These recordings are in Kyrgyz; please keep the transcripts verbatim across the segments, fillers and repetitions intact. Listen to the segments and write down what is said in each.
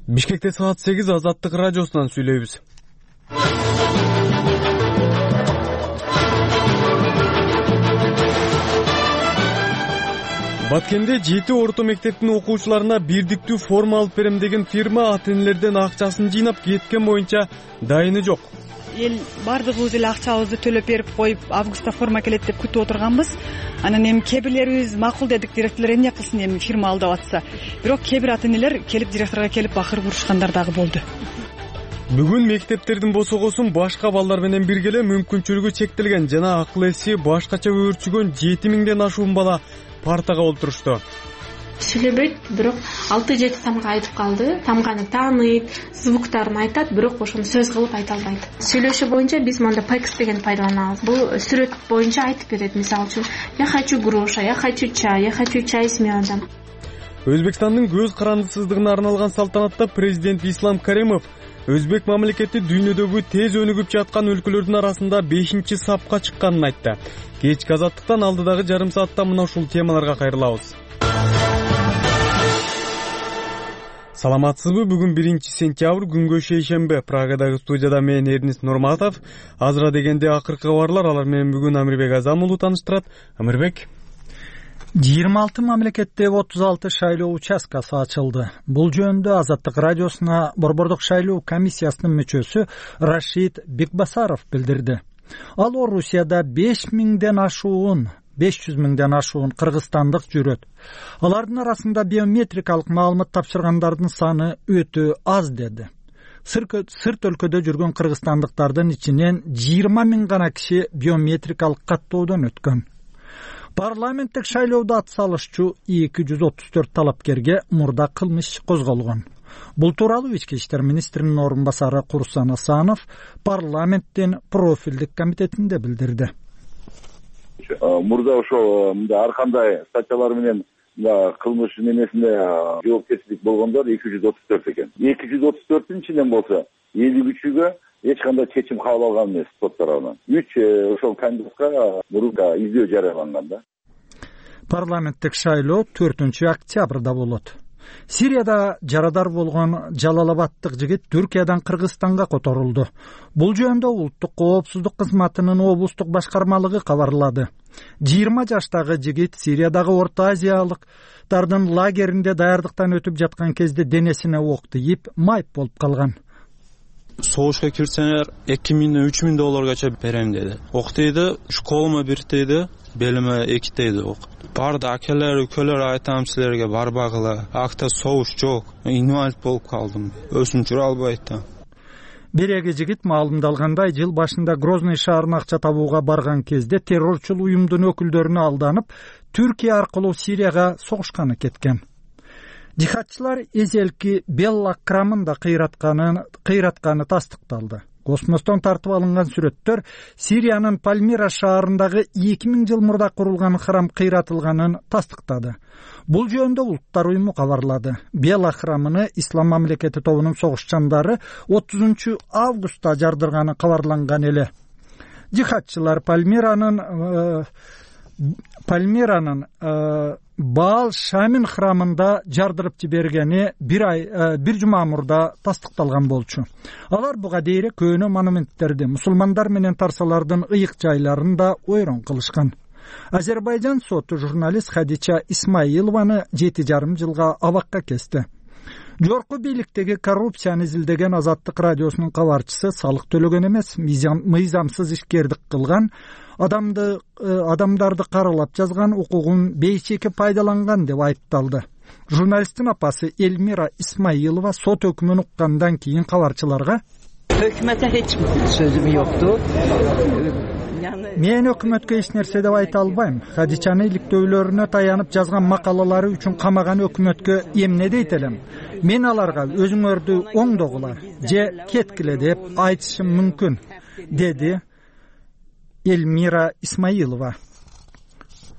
Бишкекте саат сегиз Азаттык радиосунан сүйлөйбүз. Баткенде жети орто мектептин окуучуларына бирдиктүү форма алып берем деген фирма ата-энелерден акчасын жыйнап кеткен боюнча дайыны жок. Эл бардыгыбыз эле акчабызды төлөп берип коюп, августта форма келет деп күтүп отурганбыз. Анан эми кээ бирлерибиз макул дедик, директорлор эмне кылсын эми фирма алдап атса. Бирок кээ бир ата-энелер келип директорго келип бакыр бурушкандар дагы болду. Бүгүн мектептердин босогосун башка балдар менен бирге эле мүмкүнчүлүгү чектелген жана акыл эси башкача өөрчүгөн жети миңден ашуун бала партага олтурушту. Сүйлөбөйт, бирок алты жети тамга айтып калды. Тамганы тааныйт, звуктарын айтат, бирок ошону сөз кылып айта албайт. Сүйлөшүү боюнча биз монда пекс деген пайдаланабыз. Бул сүрөт боюнча айтып берет. Мисалы үчүн, я хочу груша, я хочу чай, я хочу чай с медом. Өзбекстандын көз карандысыздыгына арналган салтанатта президент Ислам Каримов Өзбек мамлекети дүйнөдөгү тез өнүгүп жаткан өлкөлөрдүн арасында бешинчи сапка чыкканын айтты. Кечки азаттыктан алдыдагы жарым саатта мына ушул темаларга кайрылабыз. Саламатсызбы? Бүгүн биринчи сентябрь, күнгө шейшембе. Прагадагы студияда мен Эрнис Нурматов. Азыра дегенде акыркы кабарлар, алар менен бүгүн Амирбек Азамулу тааныштырат. Амирбек. жыйырма алты мамлекетте отуз алты шайлоо участкасы ачылды. Бул жөнүндө Азаттык радиосуна Борбордук шайлоо комиссиясынын мүчөсү Рашид Бекбасаров билдирди. Ал Орусияда беш миңден ашуун беш жүз миңден ашуун кыргызстандык жүрөт. Алардын арасында биометрикалык маалымат тапшыргандардын саны өтө аз деди. Сырт өлкөдө жүргөн кыргызстандыктардын ичинен жыйырма миң гана киши биометрикалык каттоодон өткөн. Парламенттик шайлоодо атсалышчу эки жүз отуз төрт талапкерге мурда кылмыш козголгон. Бул тууралуу ички иштер министринин орун басары Курсан Асанов парламенттин профилдик комитетинде билдирди. Мурда ошо мында ар кандай статьялар менен кылмыш немесинде жоопкерчилик болгондор эки жүз отуз төрт экен. эки жүз отуз төрттүн ичинен болсо элүү үчүгө эч кандай чечим кабыл алган эмес сот тарабынан. үч ошол кандидатка мурда издөө жарыяланган да. Парламенттик шайлоо төртүнчү октябрда болот. Сирияда жарадар болгон Жалалабадтык жигит Түркиядан Кыргызстанга которулду. Бул жөнүндө улуттук коопсуздук кызматынын облустук башкармалыгы кабарлады. жыйырма жаштагы жигит Сириядагы Орто Азиялыктардын лагеринде даярдыктан өтүп жаткан кезде денесине ок тийип, майып болуп калган. Согушка кирсеңер эки миңден үч миң долларгача берем деди. Ок дейди, школума бир дейди, белиме эки дейди ок. Барды акелер, өлкөлөр айтам силерге барбагыла. Акта согуш жок. Инвалид болуп калдым. Өсүн жүрө албайт да. Береги жигит маалымдалгандай, жыл башында Грозный шаарына акча табууга барган кезде террорчул уюмдун өкүлдөрүнө алданып, Түркия аркылуу Сирияга согушканы кеткен. Жихадчылар эзелки Белла крамында кыйратканы кыйратканы тастыкталды. Космостон тартып алынган сүрөттөр Сириянын Пальмира шаарындагы эки миң жыл мурда курулган храм кыйратылганын тастыктады. Бул жөнүндө улуттар уюму кабарлады. Белла храмыны Ислам мамлекети тобунун согушчандары отузунчу августта жардырганы кабарланган эле. Жихадчылар Пальмиранын э, Пальмиранын э, Баал Шамин храмында жардырып жибергени бир ай э, бир жума мурда тастыкталган болчу. Алар буга дейре көөнө монументтерди мусулмандар менен тарсалардын ыйык жайларында ойрон кылышкан. Азербайжан соту журналист Хадича Исмаилованы жети жарым жылга абакка кести. Жорку бийликтеги коррупцияны изилдеген Азаттык радиосунун кабарчысы салык төлөгөн эмес, мыйзамсыз ишкердик кылган, адамды адамдарды каралап жазган, укугун бейчеке пайдаланган деп айыпталды. Журналисттин апасы Эльмира Исмаилова сот өкмүн уккандан кийин кабарчыларга Hökümete hiç sözüm yoktu. Мен өкмөткө эч нерсе деп айта албайм. Хадичаны иликтөөлөрүнө таянып жазган макалалары үчүн камаган өкмөткө эмне дейт элем? Мен аларга өзүңөрдү оңдогула же кеткиле деп айтышым мүмкүн, деди Эльмира Исмаилова.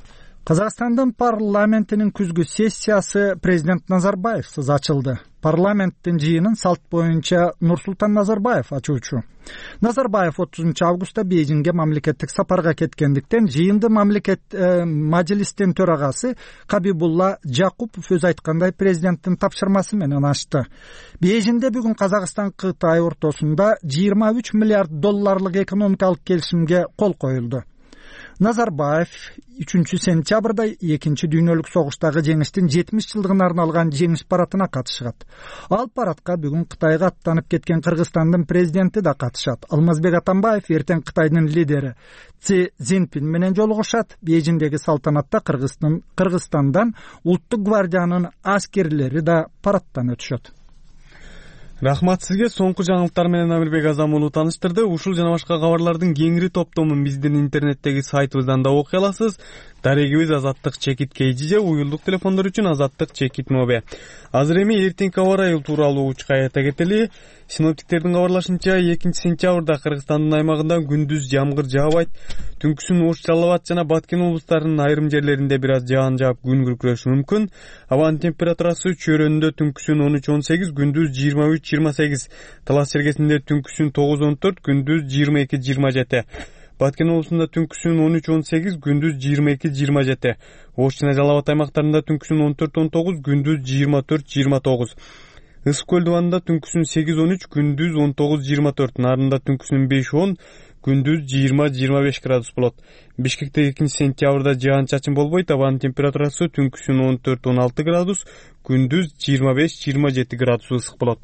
Казакстандын парламентинин күзгү сессиясы президент Назарбаевсыз ачылды. Парламенттин жыйынын салт боюнча Нурсултан Назарбаев ачуучу. Назарбаев отузунчу августта Бейжиңге мамлекеттик сапарга кеткендиктен жыйынды мамлекет э, мажилистин төрагасы Кабибулла Жакупов өз айткандай президенттин тапшырмасы менен ачты. Бейжиңде бүгүн Казакстан Кытай ортосунда жыйырма үч миллиард долларлык экономикалык келишимге кол коюлду. Назарбаев үчүнчү сентябрда экинчи дүйнөлүк согуштагы жеңиштин жетимиш жылдыгына арналган жеңиш парадына катышат. Ал парадка бүгүн Кытайга аттанып кеткен Кыргызстандын президенти да катышат. Алмазбек Атамбаев эртең Кытайдын лидери Си Цзиньпин менен жолугушат. Бейжиңдеги салтанатта Кыргызстан Кыргызстандан улуттук гвардиянын аскерлери да парадтан өтүшөт. Рахмат сизге. Соңку жаңылыктар менен Амирбек Азам уулу тааныштырды. Ушул жана башка кабарлардын кеңири топтомун биздин интернеттеги сайтыбыздан да окуй аласыз. Дарегибиз Азаттык Чекит Кейжи, уюлдук телефондор үчүн Азаттык Чекит Мобе. Азыр эми эртеңки аба ырайы тууралуу уч кайта кетели. Синоптиктердин кабарлашынча экинчи сентябрда Кыргызстандын аймагында күндүз жамгыр жаабайт. Түнкүсүн Ош, Жалал Абад жана Баткен облустарынын айрым жерлеринде бир аз жаан жаап күн күркүрөшү мүмкүн. Абанын температурасы чөйрөндө түнкүсүн он үч он сегиз, күндүз жыйырма үч жыйырма сегиз. Талас чергесинде түнкүсүн тогуз он төрт, күндүз жыйырма эки жыйырма жети. Баткен облусунда түнкүсүн он үч он сегиз, күндүз жыйырма эки жыйырма жети. Ош жана Жалал Абад аймактарында түнкүсүн он төрт он тогуз, күндүз жыйырма төрт жыйырма тогуз. Ысык көл дубанында түнкүсүн сегиз он үч, күндүз он тогуз жыйырма төрт. Нарында түнкүсүн беш он, күндүз жыйырма жыйырма беш градус болот. Бишкекте экинчи сентябрда жаан чачын болбойт. Абанын температурасы түнкүсүн он төрт он алты градус, күндүз жыйырма беш жыйырма жети градус ысык болот.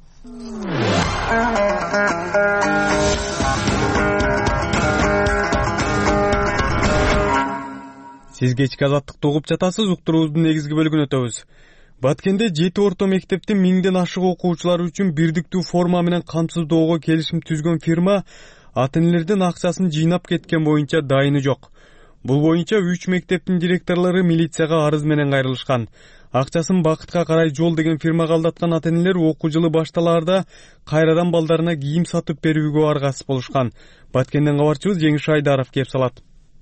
Сиз кечки Азаттыкты угуп жатасыз. Уктуруубуздун негизги бөлүгүнө өтөбүз. Баткенде жети орто мектептин миңден ашык окуучулары үчүн бирдиктүү форма менен камсыздоого келишим түзгөн фирма ата-энелердин акчасын жыйнап кеткен боюнча дайыны жок. Бул боюнча үч мектептин директорлору милицияга арыз менен кайрылышкан. Акчасын Бакытка карай жол деген фирмага алдаткан ата-энелер окуу жылы башталаарда кайрадан балдарына кийим сатып берүүгө аргасыз болушкан. Баткенден кабарчыбыз Жеңиш Айдаров кеп салат.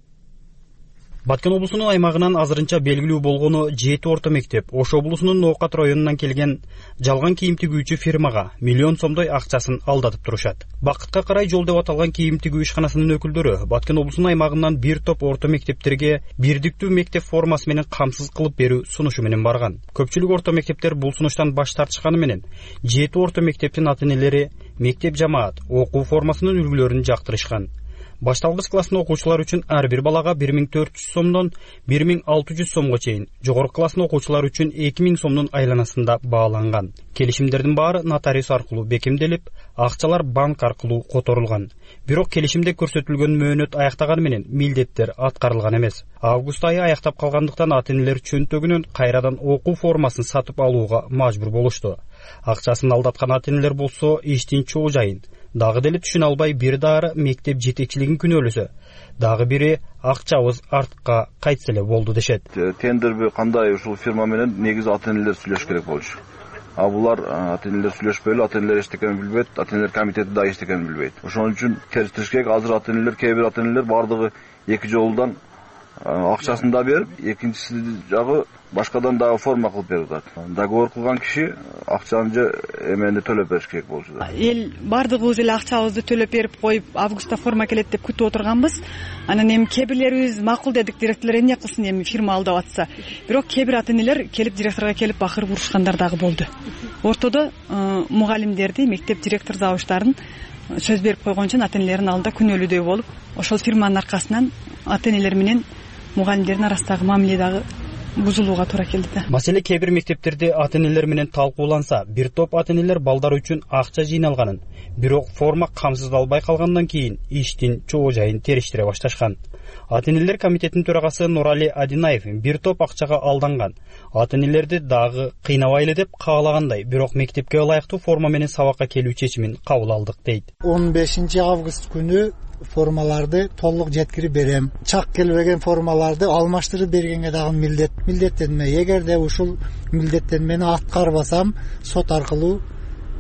Баткен облусунун аймагынан азырынча белгилүү болгону жети орто мектеп Ош облусунун Ноокат районунан келген жалган кийим тигүүчү фирмага миллион сомдой акчасын алдатып турушат. Бакытка карай жол деп аталган кийим тигүү ишканасынын өкүлдөрү Баткен облусунун аймагынан бир топ орто мектептерге бирдиктүү мектеп формасы менен камсыз кылып берүү сунушу менен барган. Көпчүлүк орто мектептер бул сунуштан баш тартышканы менен жети орто мектептин ата-энелери мектеп жамаат окуу формасынын үлгүлөрүн жактырышкан. Башталгыч класстын окуучулар үчүн ар бир балага бир миң төрт жүз сомдон бир миң алты жүз сомго чейин, жогорку класстын окуучулар үчүн эки миң сомдун айланасында бааланган. Келишимдердин баары нотариус аркылуу бекемделип, акчалар банк аркылуу которулган. Бирок келишимде көрсөтүлгөн мөөнөт аяктаганы менен милдеттер аткарылган эмес. Август айы аяктап калгандыктан ата-энелер чөнтөгүнөн кайрадан окуу формасын сатып алууга мажбур болушту. Акчасын алдаткан ата-энелер болсо иштин чоо жайын дагы деле түшүнө албай, бир дары мектеп жетекчилигин күнөөлөсө, дагы бири акчабыз артка кайтса эле болду дешет. Тендерби кандай ушул фирма менен негизи ата-энелер сүйлөшүш керек болчу. А булар ата-энелер сүйлөшпөй эле, ата-энелер эчтекени билбейт, ата-энелер комитети да эчтекени билбейт. Ошон үчүн терс түш керек. Азыр ата-энелер, кээ бир ата-энелер бардыгы эки жолдон акчасын да берип, экинчиси жагы башкадан дагы форма кылып берип атат. Договор кылган киши акчаны же эмени төлөп бериш керек болчу. Эл бардыгыбыз эле акчабызды төлөп берип коюп, августта форма келет деп күтүп отурганбыз. Анан эми кээ бирлерибиз макул дедик, директорлор эмне кылсын, эми фирма алдап атса. Бирок кээ бир ата-энелер келип директорго келип бакырып урушкандар дагы болду. Ортодо мугалимдерди, мектеп директор завуштарын сөз берип койгон үчүн ата-энелердин алдында күнөөлүүдөй болуп, ошол фирманын аркасынан ата-энелер менен мугалимдердин арасындагы мамиле дагы бузулууга туура келди да. Маселе кээ бир мектептерде ата-энелер менен талкууланса, бир топ ата-энелер балдар үчүн акча жыйналганын, бирок форма камсыздалбай калгандан кийин иштин чоо жайын териштире башташкан. Ата-энелер комитетинин төрагасы Нурали Адинаев бир топ акчага алданган. Ата-энелерди дагы кыйнабай эле деп каалагандай, бирок мектепке ылайыктуу форма менен сабакка келүү чечимин кабыл алдык дейт. он бешинчи август күнү формаларды толук жеткирип берем. Чак келбеген формаларды алмаштырып бергенге дагы милдет милдеттенме. Эгерде ушул милдеттенмени аткарбасам, сот аркылуу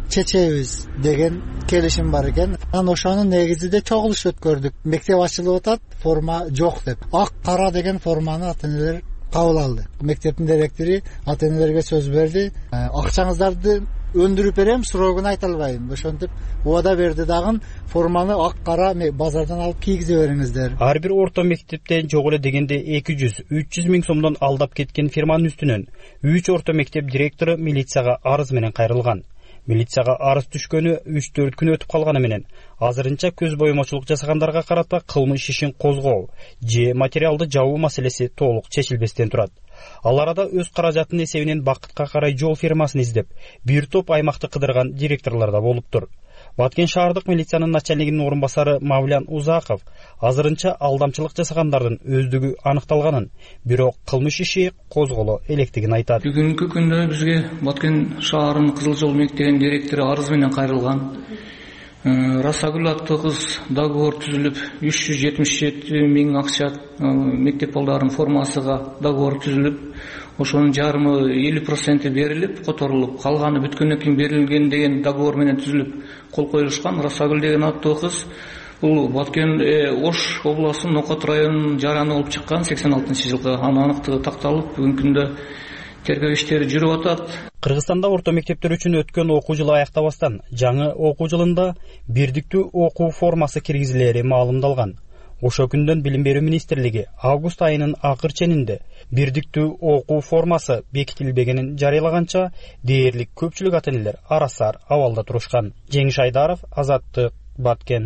чечебиз деген келишим бар экен. Анан ошонун негизинде чогулуш өткөрдүк. Мектеп ачылып атат, форма жок деп. Ак кара деген форманы ата-энелер кабыл алды. Мектептин директору ата-энелерге сөз берди. Акчаңыздарды өндүрүп берем, срогун айта албайм. Ошентип убада берди дагы форманы ак кара базардан алып кийгизе бериңиздер. Ар бир орто мектептен жок эле дегенде эки жүз үч жүз миң сомдон алдап кеткен фирманын үстүнөн үч орто мектеп директору милицияга арыз менен кайрылган. Милицияга арыз түшкөнү үч төрт күн өтүп калганы менен азырынча көз боюмачылык жасагандарга карата кылмыш ишин козгоо же материалды жабуу маселеси толук чечилбестен турат. Ал арада өз каражатынын эсебинен бакытка карай жол фирмасын издеп, бир топ аймакты кыдырган директорлор да болуптур. Баткен шаардык милициянын начальнигинин орун басары Мавлян Узаков азырынча алдамчылык жасагандардын өздүгү аныкталганын, бирок кылмыш иши козголо электигин айтат. Бүгүнкү күндө бизге Баткен шаарынын Кызыл жол мектебинин директору арыз менен кайрылган. Расагүл аттуу кыз договор түзүлүп, үч жүз жетимиш жети миң акча мектеп балдарынын формасыга договор түзүлүп, ошонун жарымы элүү проценти берилип, которулуп, калганы бүткөндөн кийин берилген деген договор менен түзүлүп кол коюлушкан. Расагүл деген аттуу кыз бул Баткен Ош областынын Нокот районунун жараны болуп чыккан сексен алтынчы жылкы. Анын аныктыгы такталып, бүгүнкү күндө тергөө иштери жүрүп атат. Кыргызстанда орто мектептер үчүн өткөн окуу жылы аяктабастан жаңы окуу жылында бирдиктүү окуу формасы киргизилери маалымдалган. Ошо күндөн Билим берүү министрлиги август айынын акыр ченинде бирдиктүү окуу формасы бекитилбегенин жарыялаганча дээрлик көпчүлүк ата-энелер арасар абалда турушкан. Жеңиш Айдаров, Азаттык, Баткен.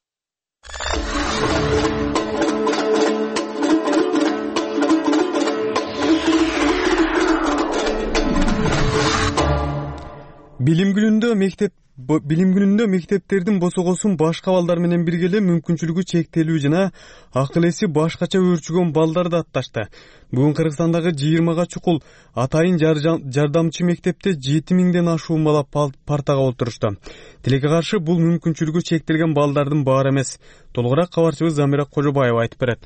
Билим күнүндө мектеп Билим күнүндө мектептердин босогосун башка балдар менен бирге эле мүмкүнчүлүгү чектелүү жана акыл эси башкача өөрчүгөн балдарды атташты. Бүгүн Кыргызстандагы жыйырмага чукул атайын жардамчы мектепте жети миңден ашуун бала партага отурушту. Тилекке каршы бул мүмкүнчүлүгү чектелген балдардын баары эмес. Толугураак кабарчыбыз Замира Кожобаева айтып берет.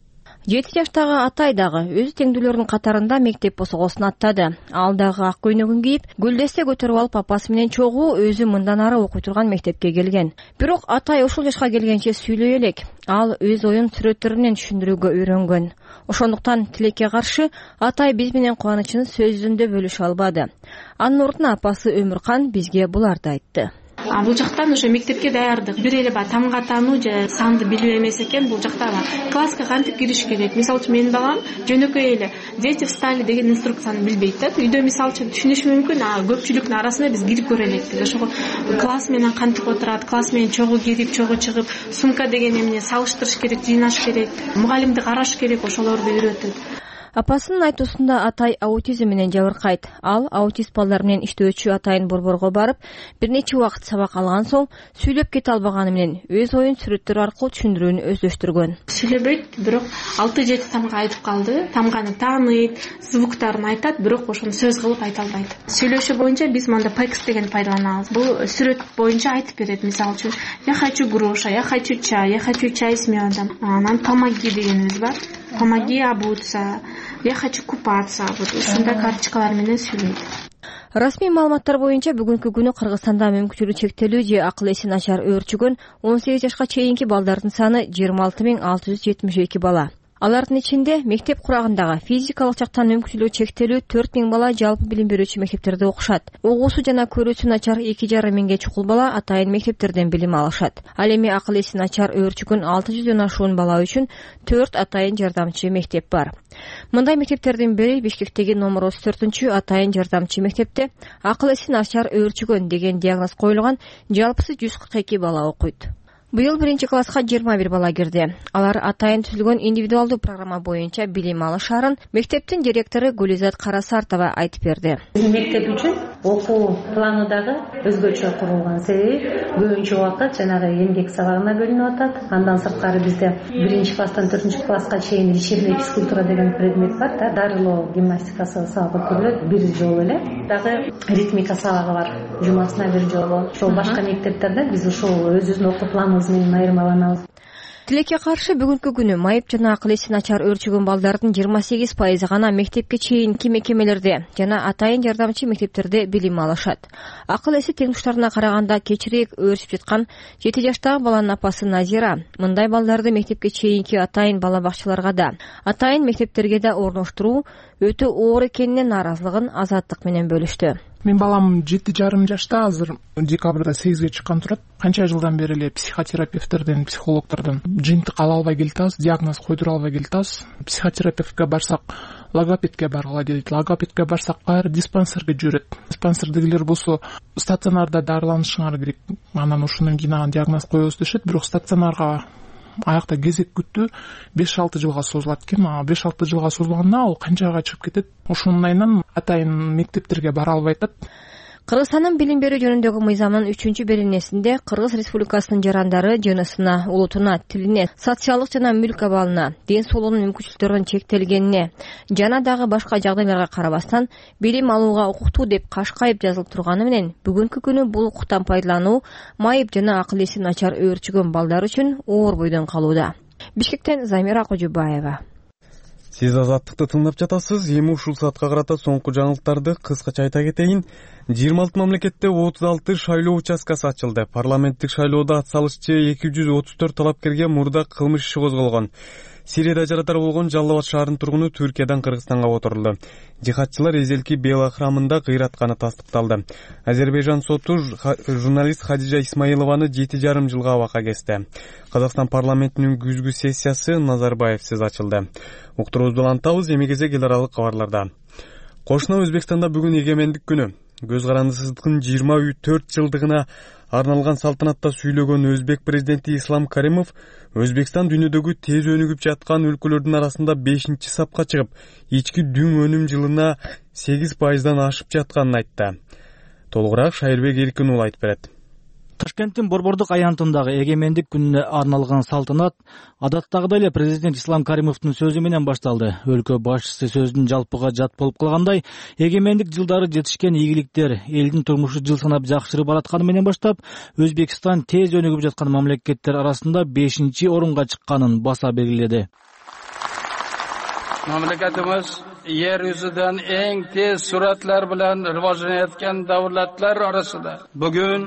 жети жаштагы Атай дагы өз теңдүүлөрүнүн катарында мектеп босогосун аттады. Ал дагы ак көйнөгүн кийип, гүлдесте көтөрүп алып апасы менен чогуу өзү мындан ары окуй турган мектепке келген. Бирок Атай ушул жашка келгенче сүйлөй элек. Ал өз оюн сүрөттөр менен түшүндүрүүгө үйрөнгөн. Ошондуктан тилекке каршы Атай биз менен кубанычын сөз жүзүндө бөлүшө албады. Анын ордуна апасы Өмүркан бизге буларды айтты. А бул жактан уже мектепке даярдык. Бир эле баягы тамга таануу же санды билүү эмес экен, бул жакта класска кантип кириш керек. Мисалы үчүн менин балам жөнөкөй эле дети встали деген инструкцияны билбейт да. Үйдө мисалы үчүн түшүнүш мүмкүн, а көпчүлүктүн арасында биз кирип көрө элек. Ошого класс менен кантип отурат, класс менен чогуу кирип, чогуу чыгып, сумка деген эмне салыштырыш керек, жыйнаш керек, мугалимди караш керек, ошолорду үйрөтөт. Апасынын айтуусунда Атай аутизм менен жабыркайт. Ал аутист балдар менен иштөөчү Атайын борборго барып, бир нече убакыт сабак алган соң сүйлөп кете албаганы менен өз оюн сүрөттөр аркылуу түшүндүрүүнү өздөштүргөн. Сүйлөбөйт, бирок алты жети тамга айтып калды. Тамганы тааныйт, звуктарын айтат, бирок ошону сөз кылып айта албайт. Сүйлөшүү боюнча биз монда пекс деген пайдаланабыз. Бул сүрөт боюнча айтып берет. Мисалы үчүн, я хочу груша, я хочу чай, я хочу чай с медом. Анан помоги дегенибиз бар. Помоги обуться, я хочу купаться. Вот ушундай карточкалар менен сүйлөйт. Расмий маалыматтар боюнча бүгүнкү күнү Кыргызстанда мүмкүнчүлүгү чектелүү же акыл эси начар өөрчүгөн он сегиз жашка чейинки балдардын саны жыйырма алты миң алты жүз жетимиш эки бала. Алардын ичинде мектеп курагындагы физикалык жактан мүмкүнчүлүгү чектелүү төрт миң бала жалпы билим берүүчү мектептерде окушат. Угуусу жана көрүүсү начар эки жарым миңге чукул бала атайын мектептерден билим алышат. Ал эми акыл эси начар өөрчүгөн алты жүздөн ашуун бала үчүн төрт атайын жардамчы мектеп бар. Мындай мектептердин бири Бишкектеги номер отуз төртүнчү атайын жардамчы мектепте акыл эси начар өөрчүгөн деген диагноз коюлган жалпысы жүз кырк эки бала окуйт. Быйыл биринчи класска жыйырма бир бала кирди. Алар атайын түзүлгөн индивидуалдуу программа боюнча билим алышарын мектептин директору Гулизат Карасартова айтып берди. Биздин мектеп үчүн окуу планы дагы өзгөчө курулган. Себеби көбүнчө убакыт жанагы эмгек сабагына бөлүнүп атат. Андан сырткары бизде биринчи класстан төртүнчү класска чейин вечерняя физкультура деген предмет бар да, дарылоо гимнастикасы сабак өткөрүлөт бир жолу эле. Дагы ритмика сабагы бар, жумасына бир жолу. Ошол башка мектептерде биз ушул өзүбүздүн окуу планыбыз менен айырмаланабыз. Тилекке каршы бүгүнкү күнү майып жана акыл эси начар өөрчүгөн балдардын жыйырма сегиз пайызы гана мектепке чейинки мекемелерде жана атайын жардамчы мектептерде билим алышат. Акыл эси тең туштарына караганда кечирээк өөрчүп жаткан жети жаштагы баланын апасы Назира мындай балдарды мектепке чейинки атайын бала бакчаларга да, атайын мектептерге да орноштуруу өтө оор экенине нааразылыгын Азаттык менен бөлүштү. Мен балам жети жарым жашта, азыр декабрда сегизге чыккан турат. Канча жылдан бери эле психотерапевттерден, психологтордон жыйынтык ала албай келатабыз, диагноз койдура албай келатабыз. Психотерапевтке барсак, логопедке баргыла дейт. Логопедке барсак, баары диспансерге жүрөт. Диспансердегилер болсо стационарда дарыланышыңар керек. Анан ошондон кийин ага диагноз коебуз дешет, бирок стационарга аякта кезек күттүү беш алты жылга созулат экен. беш алты жылга созулганда ал канчага чыгып кетет. Ошонун айынан атайын мектептерге бара албай атат. Кыргызстандын билим берүү жөнүндөгү мыйзамынын үчүнчү беренесинде Кыргыз Республикасынын жарандары жынысына, улутуна, тилине, социалдык жана мүлк абалына, ден соолугунун мүмкүнчүлүктөрүнүн чектелгенине жана дагы башка жагдайларга карабастан билим алууга укуктуу деп кашкайып жазылып турганы менен бүгүнкү күнү бул укуктан пайдалануу майып жана акыл эси начар өөрчүгөн балдар үчүн оор бойдон калууда. Бишкектен Замира Кожубаева. Сиз Азаттыкты тыңдап жатасыз. Эми ушул саатка карата соңку жаңылыктарды кыскача айта кетейин. жыйырма алты мамлекетте отуз алты шайлоо участкасы ачылды. Парламенттик шайлоодо ат салышчы эки жүз отуз төрт талапкерге мурда кылмыш иши козголгон. Сирияда жаратар болгон Жалал Абад шаарынын тургуну Түркиядан Кыргызстанга отурулду. Жихадчылар эзелки Бела храмында кыйратканы тастыкталды. Азербайжан соту журналист Хадижа Исмаилованы жети жарым жылга абакка кести. Казакстан парламентинин күзгү сессиясы Назарбаевсиз ачылды. Уктуруубузду улантабыз, эми кезек эл аралык кабарларда. Кошуна Өзбекстанда бүгүн эгемендик күнү. Көз карандысыздыктын жыйырма төрт жылдыгына арналган салтанатта сүйлөгөн өзбек президенти Ислам Каримов Өзбекстан дүйнөдөгү тез өнүгүп жаткан өлкөлөрдүн арасында бешинчи сапка чыгып, ички дүң өнүм жылына сегиз пайыздан ашып жатканын айтты. Толугураак Шайырбек Эркин уулу айтып берет. Ташкенттин Борбордук аянтындагы эгемендик күнүнө арналган салтанат адаттагыдай эле президент Ислам Каримовдун сөзү менен башталды. Өлкө башчысы сөзүн жалпыга жат болуп калгандай, эгемендик жылдары жетишкен ийгиликтер элдин турмушу жыл санап жакшырып баратканы менен баштап, Өзбекстан тез өнүгүп жаткан мамлекеттер арасында бешинчи орунга чыкканын баса белгиледи. Мамлекетimiz yer yüzünden en tez süratler bilen rivojlanayotgan davlatlar arasında. Bugün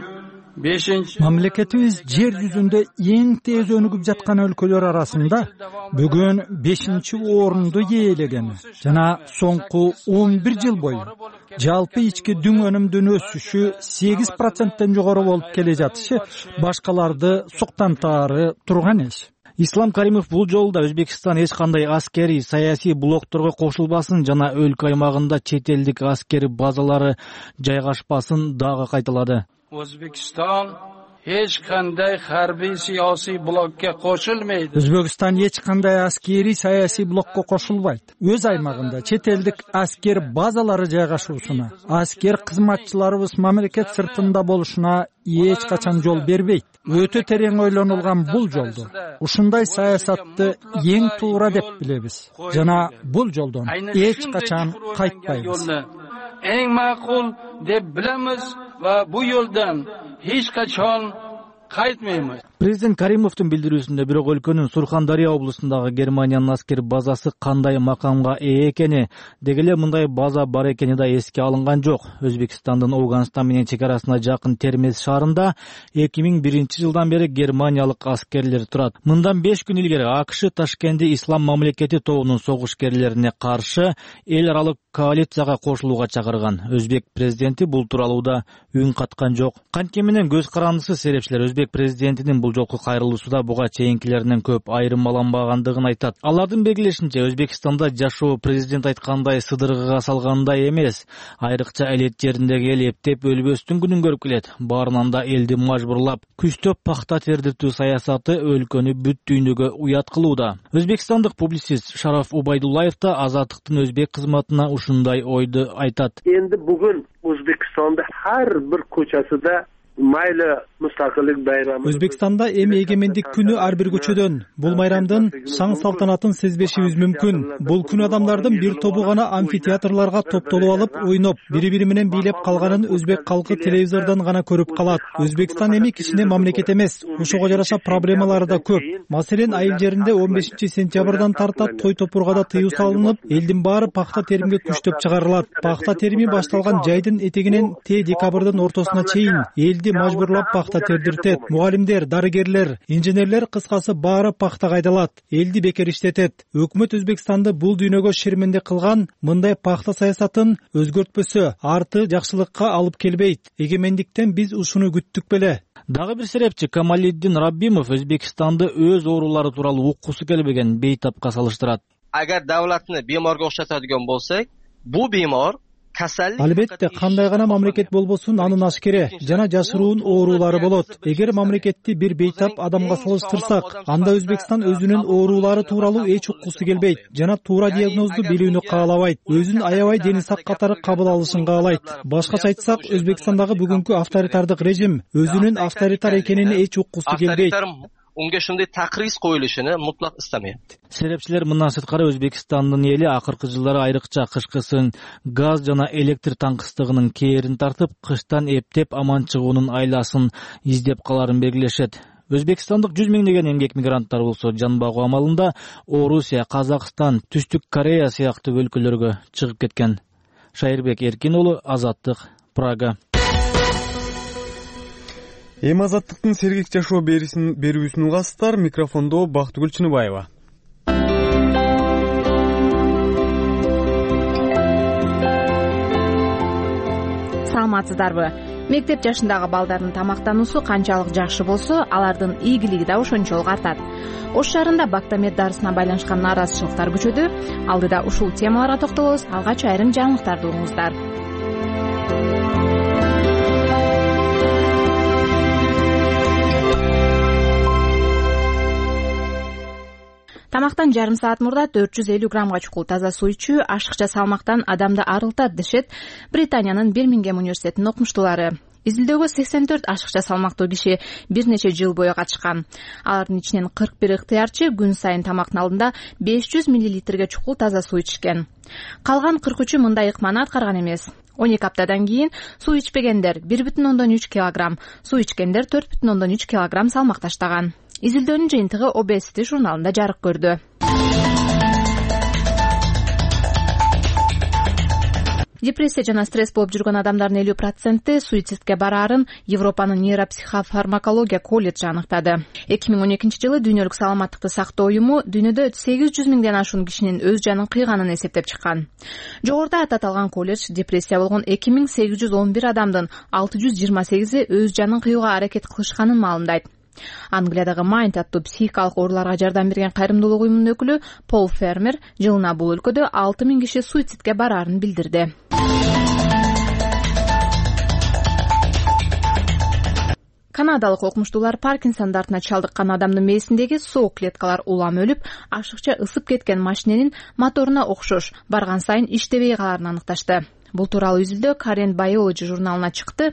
Мамлекетибиз жер жүзүндө эң тез өнүгүп жаткан өлкөлөр арасында бүгүн бешинчи орунду ээлеген жана соңку он бир жыл бою жалпы ички дүң өнүмдүн өсүшү сегиз проценттен жогору болуп келе жатышы башкаларды суктантаары турган эш. Ислам Каримов бул жолу да Өзбекстан эч кандай аскерий, саясий блокторго кошулбасын жана өлкө аймагында чет элдик аскери базалары жайгашпасын дагы кайталады. O'zbekiston hech qanday harbiy siyosiy blokka qo'shilmaydi. Өзбекстан эч кандай аскери саясий блокко кошулбайт. Өз аймагында чет элдик аскер базалары жайгашуусуна, аскер кызматчыларыбыз мамлекет сыртында болушуна эч качан жол бербейт. Өтө терең ойлонулган бул жолду ушундай саясатты эң туура деп билебиз жана бул жолдон эч качан кайтпайбыз. Эң макул деп билебиз va bu yo'ldan hech qachon qaytmaymiz. Президент Каримовдун билдирүүсүндө бирок өлкөнүн Сурхандария облусундагы Германиянын аскер базасы кандай макамга ээ экени, деги эле мындай база бар экени да эске алынган жок. Өзбекстандын Ауганстан менен чек арасына жакын Термез шаарында эки миң биринчи жылдан бери германиялык аскерлер турат. Мындан беш күн илгери АКШ Ташкентте Ислам мамлекети тобунун согушкерлерине каршы эл аралык коалицияга кошулууга чакырган. Өзбек президенти бул тууралуу да үн каткан жок. Кантке менен көз карандысыз серепчилер Өзбек президентинин бул жолку кайрылуусуда буга чейинкилеринен көп айырмаланбагандыгын айтат. Алардын белгилешинче Өзбекстанда жашоо президент айткандай сыдыргыга салгандай эмес. Айрыкча элет жериндеги эл эптеп өлбөстүн күнүн көрүп келет. Баарынан да элди мажбурлап, күчтөп пахта тердиртүү саясаты өлкөнү бүт дүйнөгө уят кылууда. Өзбекстандык публицист Шараф Убайдуллаев да Азаттыктын өзбек кызматына ушундай ойду айтат. Endi bugun O'zbekistonda har bir ko'chasida майлы мустакылдык байрамы. Өзбекстанда эми эгемендик күнү ар бир көчөдөн. Бул майрамдын шаң салтанатын сезбешибиз мүмкүн. Бул күн адамдардын бир тобу гана амфитеатрларга топтолуп алып, ойноп, бири-бири менен бийлеп калганын өзбек калкы телевизордон гана көрүп калат. Өзбекстан эми кичине мамлекет эмес. Ошого жараша проблемалары да көп. Маселен, айыл жеринде он бешинчи сентябрдан тарта той топургада тыюу салынып, элдин баары пахта теримге күчтөп чыгарылат. Пахта терими башталган жайдын этегинен те декабрдын ортосуна чейин элди мажбурлап пахта тердиртет. Мугалимдер, дарыгерлер, инженерлер, кыскасы баары пахтага айдалат. Элди бекер иштетет. Өкмөт Өзбекстанды бул дүйнөгө шерменде кылган мындай пахта саясатын өзгөртпөсө, арты жакшылыкка алып келбейт. Эгемендиктен биз ушуну күттүк беле. Дагы бир серепчи Камалиддин Раббимов Өзбекстанды өз оорулары тууралуу уккусу келбеген бейтапка салыштырат. Агар давлатны беморго окшотодгон болсок, бул бемор Албетте, кандай гана мамлекет болбосун, анын ашкере жана жашыруун оорулары болот. Эгер мамлекетти бир бейтап адамга салыштырсак, анда Өзбекстан өзүнүн оорулары тууралуу эч уккусу келбейт жана туура диагнозду билүүнү каалабайт. Өзүн аябай дени сак катары кабыл алышын каалайт. Башкача айтсак, Өзбекстандагы бүгүнкү авторитардык режим өзүнүн авторитар экенине эч уккусу келбейт. Unga shunday taqriz qo'yilishini mutlaq istamayapti. Серепчилер мындан сырткары Өзбекстандын эли акыркы жылдары айрыкча кышкысын газ жана электр таңкыстыгынын кээрин тартып, кыштан эптеп аман чыгуунун айласын издеп каларын белгилешет. Өзбекстандык жүз миңдеген эмгек мигранттар болсо жан багуу амалында Орусия, Казакстан, Түштүк Корея сыяктуу өлкөлөргө чыгып кеткен. Шайырбек Эркин уулу, Азаттык, Прага. Эми Азаттыктын сергек жашоо берүүсүн угасыздар. Микрофондо Бактыгүл Чыныбаева. Саламатсыздарбы? Мектеп жашындагы балдардын тамактануусу канчалык жакшы болсо, алардын ийгилиги да ошончолук артат. Ош шаарында Бактамет дарысына байланышкан нааразычылыктар күчөдү. Алдыда ушул темаларга токтолобуз. Алгач айрым жаңылыктарды угуңуздар. Тамактан жарым саат мурда төрт жүз элүү граммга чукул таза суу ичүү ашыкча салмактан адамды арылтат дешет Британиянын Бирмингем университетинин окумуштуулары. Изилдөөгө сексен төрт ашыкча салмактуу киши бир нече жыл бою катышкан. Алардын ичинен кырк бир ыктыярчы күн сайын тамактын алдында беш жүз миллилитрге чукул таза суу ичкен. Калган кырк үчү мындай ыкманы аткарган эмес. он эки аптадан кийин суу ичпегендер бир бүтүн ондон үч килограмм, суу ичкендер төрт бүтүн ондон үч килограмм салмак таштаган. Изилдөөнүн жыйынтыгы Obesity журналында жарык көрдү. Депрессия жана стресс болуп жүргөн адамдардын элүү проценти суицидке бараарын Европанын нейропсихофармакология колледжи аныктады. эки миң он экинчи жылы Дүйнөлүк саламаттыкты сактоо уюму дүйнөдө сегиз жүз миңден ашуун кишинин өз жанын кыйганын эсептеп чыккан. Жогоруда аталган колледж депрессия болгон эки миң сегиз жүз он бир адамдын алты жүз жыйырма сегизи өз жанын кыюуга аракет кылышканын маалымдайт. Англиядагы Mind аттуу психикалык ооруларга жардам берген кайрымдуулук уюмунун өкүлү Пол Фермер жылына бул өлкөдө алты миң киши суицидке бараарын билдирди. Канадалык окумуштуулар Паркинсон дартына чалдыккан адамдын мээсиндеги соок клеткалар улам өлүп, ашыкча ысып кеткен машиненин моторуна окшош барган сайын иштебей каларын аныкташты. Бул тууралуу изилдөө Current Biology журналына чыкты.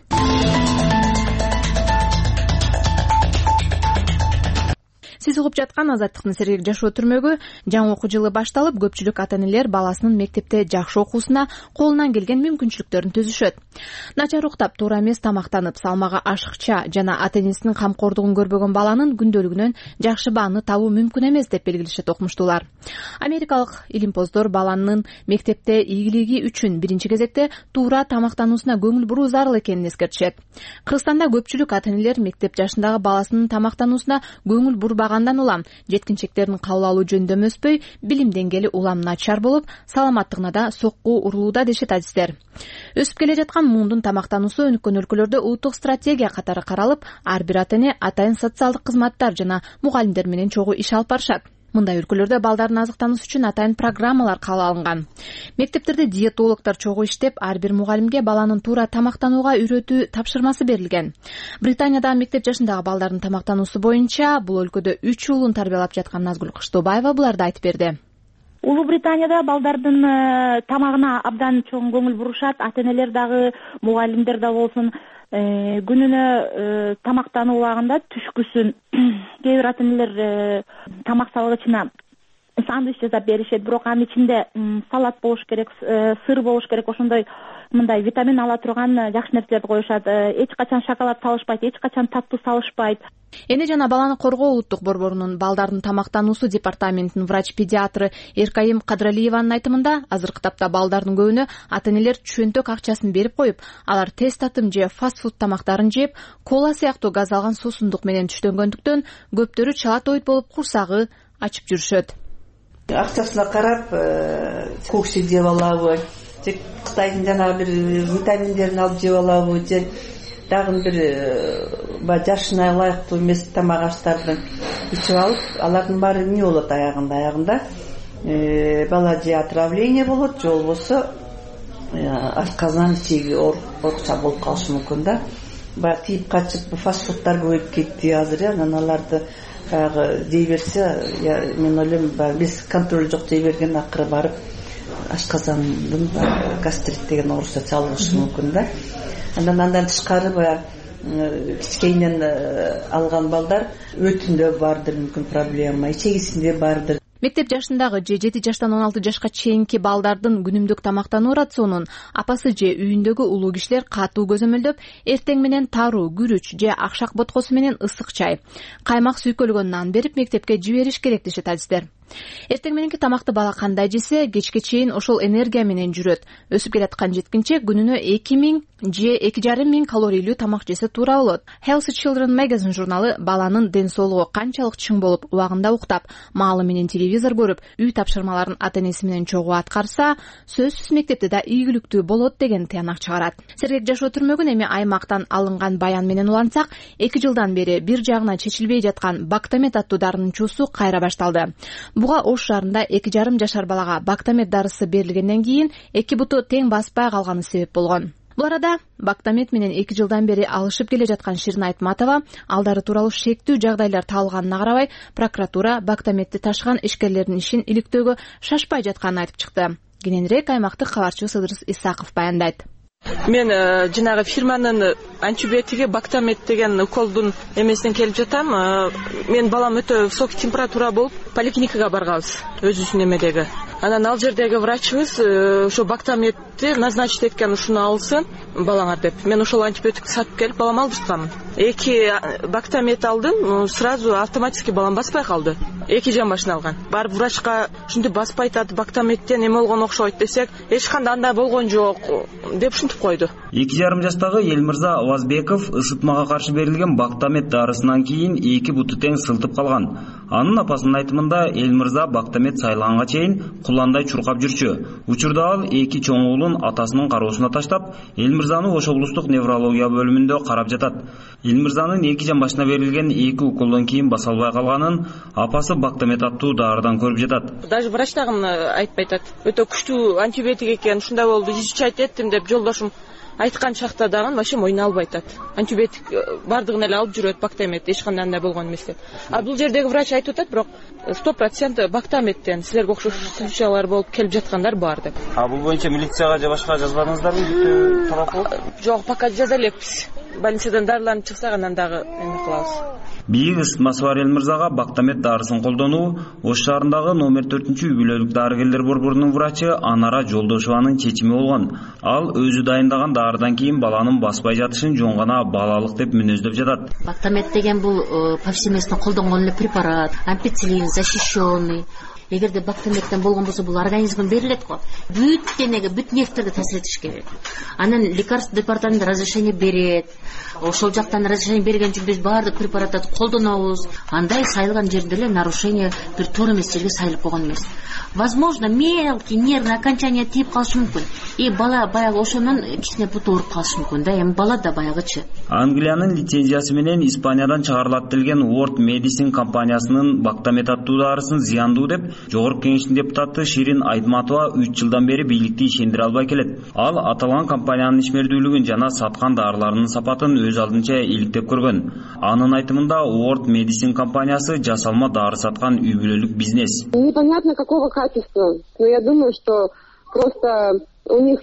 Сиз угуп жаткан Азаттыктын сергек жашоо түрмөгү жаңы окуу жылы башталып, көпчүлүк ата-энелер баласынын мектепте жакшы окуусуна колунан келген мүмкүнчүлүктөрүн түзүшөт. Начар уктап, туура эмес тамактанып, салмагы ашыкча жана ата-энесинин камкордугун көрбөгөн баланын күндөлүгүнөн жакшы бааны табуу мүмкүн эмес деп белгилешет окумуштуулар. Америкалык илимпоздор баланын мектепте ийгилиги үчүн биринчи кезекте туура тамактануусуна көңүл буруу зарыл экенин эскертишет. Кыргызстанда көпчүлүк ата-энелер мектеп жашындагы баласынын тамактануусуна көңүл бурбаган Андан улам жеткинчектердин кабыл алуу жөндөмү өспөй, билим деңгээли улам начар болуп, саламаттыгына да сокку урулууда дешет адистер. Өсүп келе жаткан муундун тамактануусу өнүккөн өлкөлөрдө улуттук стратегия катары каралып, ар бир ата-эне атайын социалдык кызматтар жана мугалимдер менен чогуу иш алып барышат. Мындай өлкөлөрдө балдардын азыктануусу үчүн атайын программалар кабыл алынган. Мектептерде диетологдор чогуу иштеп, ар бир мугалимге баланын туура тамактанууга үйрөтүү тапшырмасы берилген. Британиядагы мектеп жашындагы балдардын тамактануусу боюнча бул өлкөдө үч уулун тарбиялап жаткан Назгүл Кыштообаева буларды айтып берди. Улуу Британияда балдардын тамагына абдан чоң көңүл бурушат, ата-энелер дагы, мугалимдер да болсун. күнүнө тамактануу убагында түшкүсүн кээ бир ата энелер тамак салгычына сандвич жасап беришет, бирок анын ичинде салат болуш керек, сыр болуш керек, ошондой мындай витамин ала турган жакшы нерселерди коюшат. Эч качан шоколад салышпайт, эч качан таттуу салышпайт. Эне жана баланы коргоо улуттук борборунун балдардын тамактануусу департаментинин врач-педиатры Эркайым Кадралиеванын айтымында, азыркы тапта балдардын көбүнө ата энелер чөнтөк акчасын берип коюп, алар тез татым же фастфуд тамактарын жеп, кола сыяктуу газ алган суусундук менен түштөнгөндүктөн көптөрү чала тойт болуп курсагы ачып жүрүшөт. Акчасына карап кокси жеп алабы, же Кытайдын жанагы бир витаминдерин алып жеп алабы, же дагы бир жашына ылайыктуу эмес тамак аштарды ичип алып, алардын баары эмне болот аягында аягында бала же отравление болот, же болбосо асказан ичеги оорукча болуп калышы мүмкүн да. Баягы тийип качып фастфудтар көбөйүп кетти азыр, анан аларды баягы жей берсе, мен ойлойм биз контроль жок жей берген акыры барып ашказандын гастрит деген оорусуна чалышы мүмкүн да. Андан андан тышкары баягы кичкейинен алган балдар өтүндө бардыр мүмкүн проблема, ичегисинде бардыр. Мектеп жашындагы же жети жаштан он алты жашка чейинки балдардын күнүмдүк тамактануу рационун апасы же үйүндөгү улуу кишилер катуу көзөмөлдөп, эртең менен таруу, күрүч же акшак боткосу менен ысык чай, каймак сүйкөлгөн нан берип мектепке жибериш керек дешет адистер. Эртең мененки тамакты бала кандай жесе, кечке чейин ошол энергия менен жүрөт. Өсүп келаткан жеткинчек күнүнө эки миң же эки жарым миң калорийлүү тамак жесе туура болот. Healthy Children Magazine журналы баланын ден соолугу канчалык чың болуп, убагында уктап, маалы менен телевизор көрүп, үй тапшырмаларын ата энеси менен чогуу аткарса, сөзсүз мектепте да ийгиликтүү болот деген тыянак чыгарат. Сергек жашоо түрмөгүн эми аймактан алынган баян менен улантсак, эки жылдан бери бир жагына чечилбей жаткан Бактамет аттуу дарынын чуусу кайра башталды. Буга Ош шаарында эки жарым жашар балага Бактамет дарысы берилгенден кийин эки буту тең баспай калганы себеп болгон. Бул арада Бактамет менен эки жылдан бери алышып келе жаткан Ширин Айтматова алдары тууралуу шектүү жагдайлар табылганына карабай, прокуратура Бактаметти ташыган ишкерлердин ишин иликтөөгө шашпай жатканын айтып чыкты. Кененирээк аймактык кабарчыбыз Ыдырыс Исаков баяндайт. Мен жанагы фирманын антибиотиги Бактамет деген уколдун эмесинен келип жатам. Мен балам өтө высокий температура болуп поликлиникага барганбыз, өзүбүздүн эмедеги. Анан ал жердеги врачыбыз ошо Бактаметти назначить эткен, ушуну алсын балаңар деп. Мен ошол антибиотикти сатып келип балам алдыртканмын. Эки Бактамет алдым, сразу автоматически балам баспай калды. Эки жан башына алган. Барып врачка ушинтип баспай атат, Бактаметтен эме болгон окшойт десек, эч кандай андай болгон жок деп ушинтип койду. эки жарым жаштагы Элмирза Авазбеков ысытмага каршы берилген Бактамет дарысынан кийин эки буту тең сылтып калган. Анын апасынын айтымында Элмирза Бактамет сайланганга чейин куландай чуркап жүрчү. Учурда ал эки чоң уулун атасынын кароосуна таштап, Элмирзаны Ош облустук неврология бөлүмүндө карап жатат. Элмирзанын эки жан башына берилген эки уколдон кийин баса албай калганын апасы Бактамет аттуу дарыдан көрүп жатат. Даже врач дагы айтпай атат. Өтө күчтүү антибиотик экен, ушундай болду, изучать эттим деп жолдошум айткан чакта дагы вообще мойнуна албай атат. Антибиотик бардыгын эле алып жүрөт Бактамет, эч кандай андай болгон эмес деп. А бул жердеги врач айтып атат, бирок сто процент Бактаметтен силерге окшош случайлар болуп келип жаткандар бар деп. А бул боюнча милицияга же башка жазбадыңыздарбы бүтө тарапы? Жок, пока жаза элекпиз. Больницадан дарыланып чыксак анан дагы эме кылабыз. Бийик ысытмасы бар Элмирзага Бактамет дарысын колдонуу Ош шаарындагы номер төртүнчү үй бүлөлүк дарыгерлер борборунун врачы Анара Жолдошованын чечими болгон. Ал өзү дайындаган дарыдан кийин баланын баспай жатышын жөн гана балалык деп мүнөздөп жатат. Бактамет деген бул повсеместно колдонгон эле препарат, ампицилин защищенный. Эгерде Бактаметтен болгон болсо, бул организмге берилет го. Бүт денеге, бүт нервтерге таасир этиш керек. Анан лекарство департаменти разрешение берет. Ошол жактан разрешение берген үчүн биз баардык препараттарды колдонобуз. Андай сайылган жерде эле нарушение бир туура эмес жерге сайылып койгон эмес. Возможно, мелкий нервный окончание тийип калышы мүмкүн. И бала баягы ошонун кичине буту ооруп калышы мүмкүн да. Эми бала да баягычы. Англиянын лицензиясы менен Испаниядан чыгарылат делген World Medicine компаниясынын Бактамет аттуу дарысын зыяндуу деп Жогорку кеңештин депутаты Ширин Айтматова үч жылдан бери бийликти ишендире албай келет. Ал аталган компаниянын ишмердүүлүгүн жана саткан дарыларынын сапатын өз алдынча иликтеп көргөн. Анын айтымында World Medicine компаниясы жасалма дары саткан үй бүлөлүк бизнес. Непонятно какого качества, но я думаю, что просто у них есть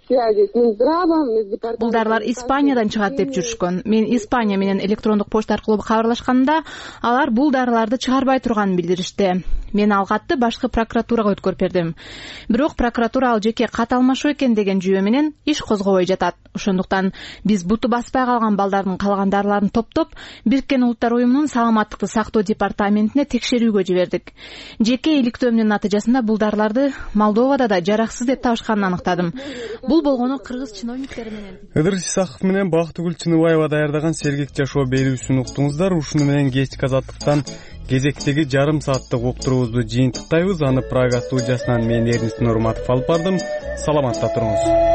связи с Минздравом, с департаментом. Бул дарылар Испаниядан чыгат деп жүрүшкөн. Мен Испания менен электрондук почта аркылуу кабарлашканда алар бул дарыларды чыгарбай турганын билдиришти. Мен ал катты башкы прокуратурага өткөрүп бердим. Бирок прокуратура ал жеке кат алмашуу экен деген жүйө менен иш козгобой жатат. Ошондуктан биз буту баспай калган балдардын калган дарыларын топтоп, Бириккен Улуттар уюмунун саламаттыкты сактоо департаментине текшерүүгө жибердик. Жеке иликтөөмдүн натыйжасында бул дарыларды Молдовада да жараксыз деп табышканын аныктадым. Бул болгону кыргыз чиновниктери менен. Ыдырыс Исаков менен Бактыгүл Чыныбаева даярдаган сергек жашоо берүүсүн уктуңуздар. Ушуну менен кечки азаттыктан кезектеги жарым сааттык уктуруубузду жыйынтыктайбыз. Аны Прага студиясынан мен Эрнис Нурматов алып бардым. Саламатта туруңуз.